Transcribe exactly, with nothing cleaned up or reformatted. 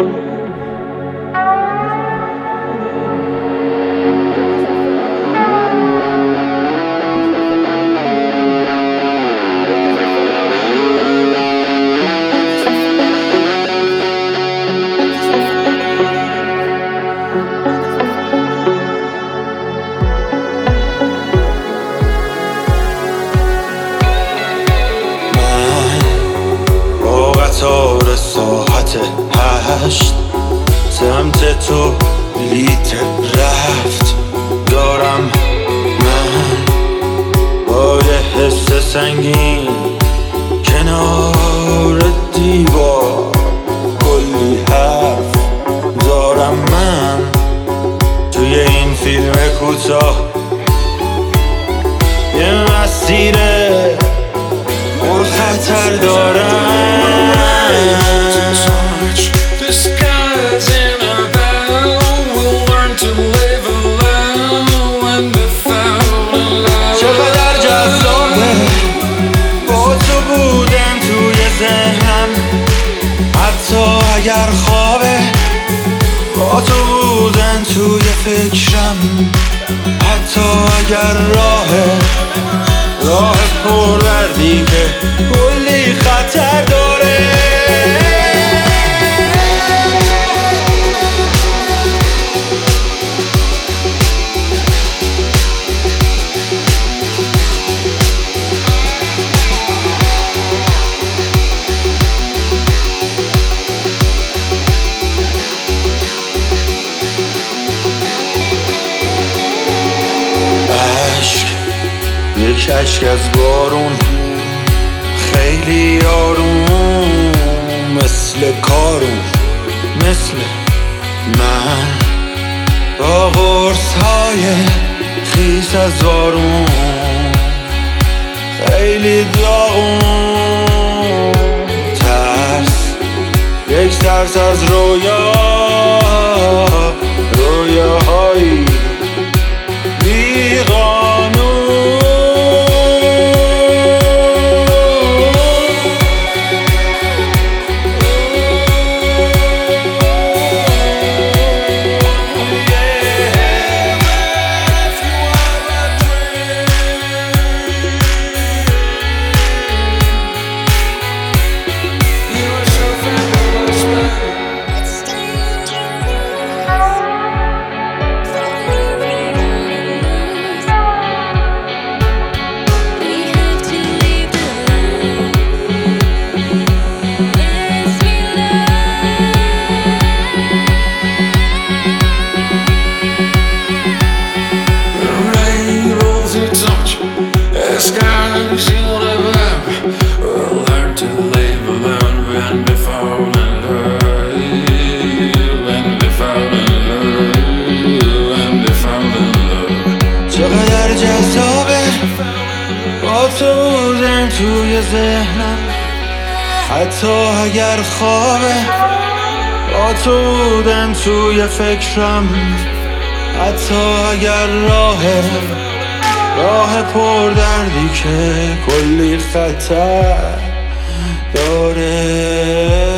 قطار ساعت هشت سمت تو بلیت رفت دارم من با یه حس سنگین کنار دیوار کلی حرف دارم من توی این فیلم کوتاه یه مسیر پر خطر دارم. چقدر جذابه با تو بودن توی ذهنم حتی اگر خوابه، با تو بودن توی فکرم حتی اگر راهه راه پروردی که کلی خطر داره. یک اشک از بارون خیلی آروم مثل کارون، مثل من با قرص های خیس از بارون خیلی داغون. ترس، یک ترس از رویا، رویاهایی بیقانون. چقدر جذابه با تو بودن توی ذهنم حتی اگر خوابه، با تو بودن توی فکرم حتی اگر راهه راه پردردی که کلی خطر داره.